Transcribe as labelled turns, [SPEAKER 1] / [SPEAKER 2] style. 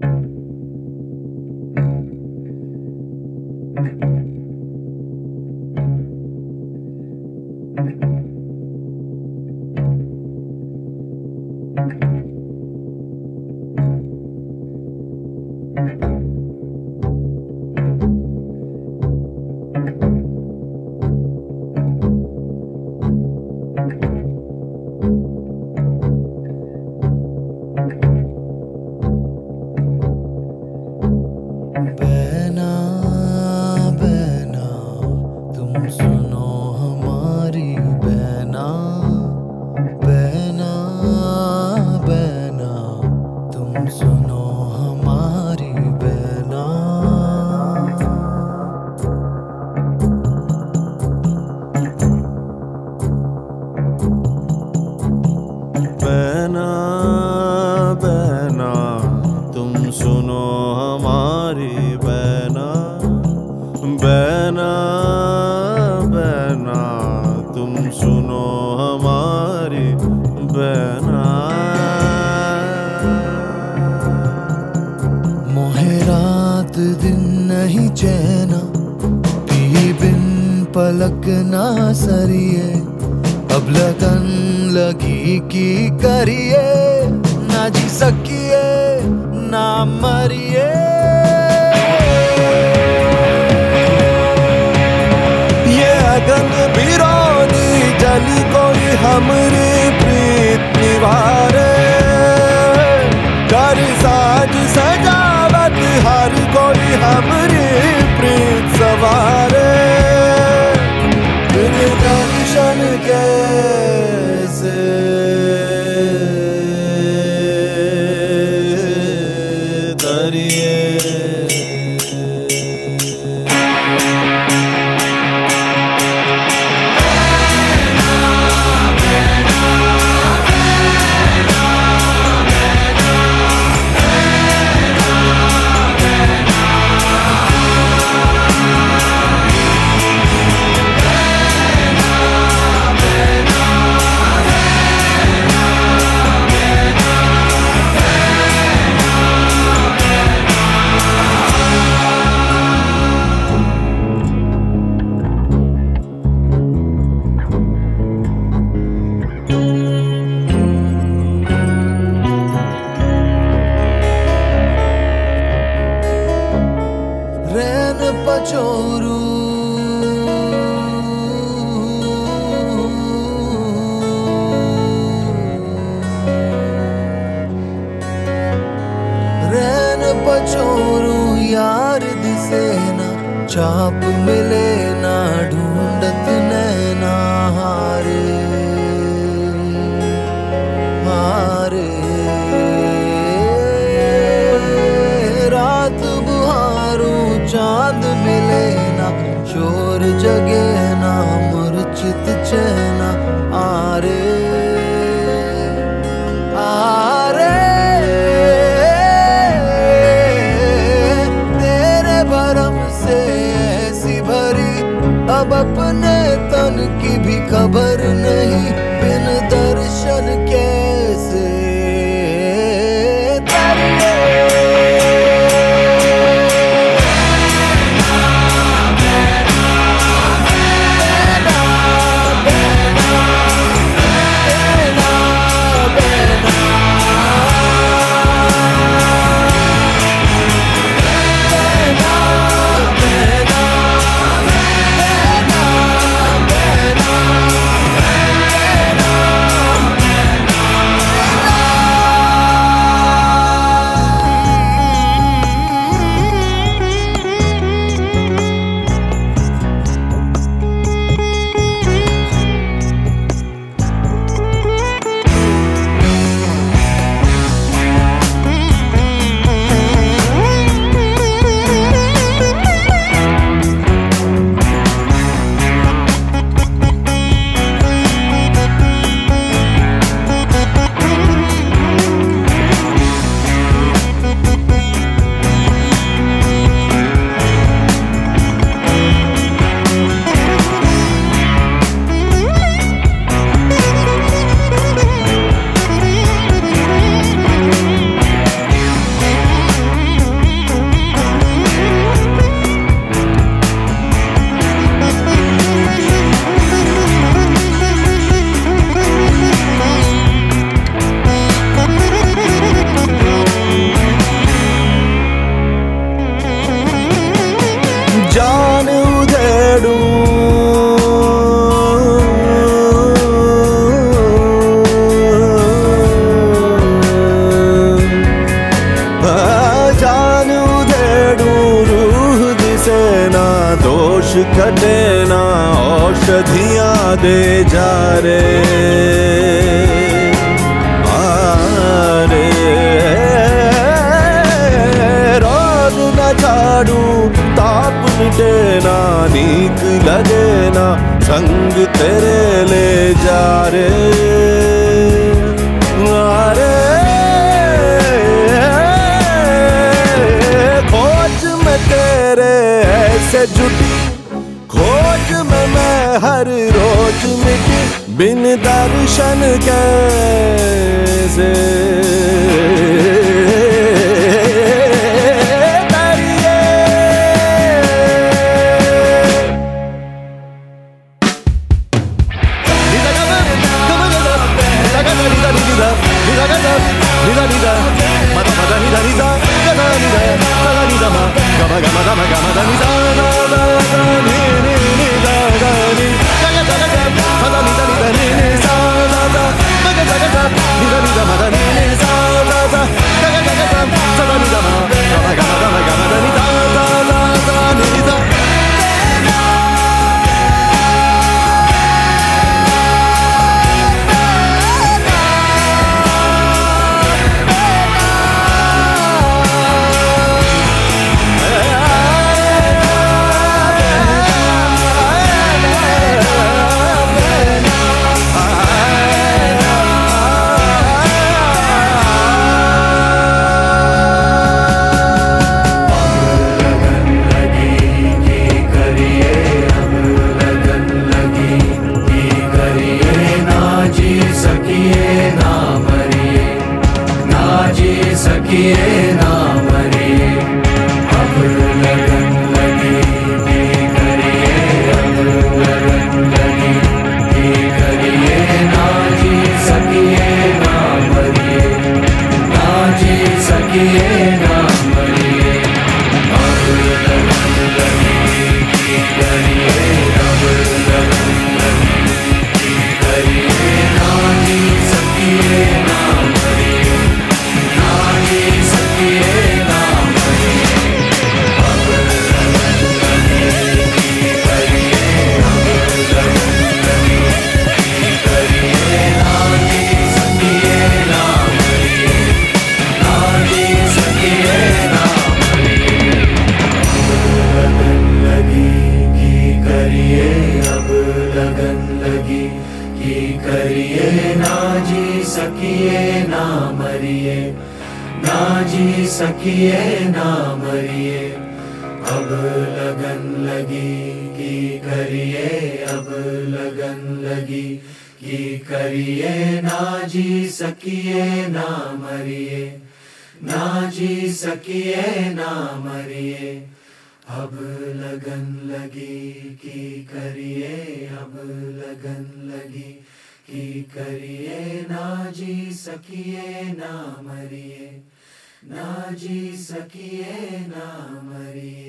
[SPEAKER 1] बहना बहना तुम सुनो हमारी बहना, बहना बहना तुम सुनो हमारी बहना। बहना बहना तुम सुनो हमारी बहना, बहना बहना तुम सुनो हमारी बहना। मोहे रात दिन नहीं चैना, पी बिन पलक ना सरिए, अब लगन लगी की करिए, ना जी सकिए ना मरिए। ये अगन बिरोनी जली कोई हमरी प्रीत निवारे, कर साज सजावट हर कोई हमरी प्रीत सवारे। बिन दर्शन कैसे तरिए। रैन पचोरू रैन पचोरू यार दिसे ना, चाप मिले ना ढूंढत नैना। हारे हारे रात बुहारू चांद मिले ना, शोर जगे ना मूर्छित चैना। आरे आरे तेरे भरम से ऐसी भरी, अब अपने तन की भी खबर नहीं, बिन दर्शन कैसे तरिए। बहना
[SPEAKER 2] वर्ष कटे ना औषधियाँ दे जा रे आरे रोद न झाड़ू ताप मिटे ना नीक लगे ना संग तेरे ले जा रे आरे खोज में तेरे ऐसे जुटी खोज में मैं हर रोज मिटी बिन दर्शन कैसे
[SPEAKER 1] सकिए ना मरिए अब लगन लगी की करिए अब लगन लगी की करिए ना जी सकिए ना मरिए ना जी सकिए ना मरिए अब लगन लगी की करिए अब लगन लगी की करिए ना जी सकिए ना मरिए करिए ना जी सकिए ना मरिए ना जी सकिए ना मरिए अब लगन लगी की करिए अब लगन लगी की करिए ना जी सकिए ना मरिए ना जी सकिए ना मरिए अब लगन लगी की करिए अब लगन लगी की करिए ना जी सकिए ना मरिए ना जी सकिए ना मरिए।